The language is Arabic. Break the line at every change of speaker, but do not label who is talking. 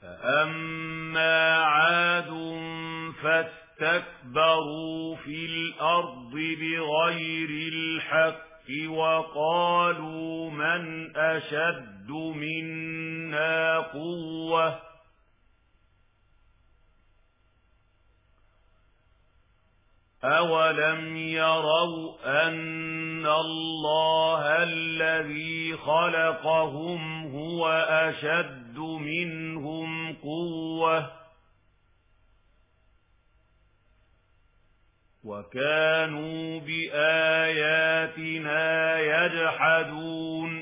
فأما عاد فاستكبروا في الأرض بغير الحق وقالوا من أشد منا قوة أولم يروا أن الله الذي خلقهم هو أشد منهم قوة وكانوا بآياتنا يجحدون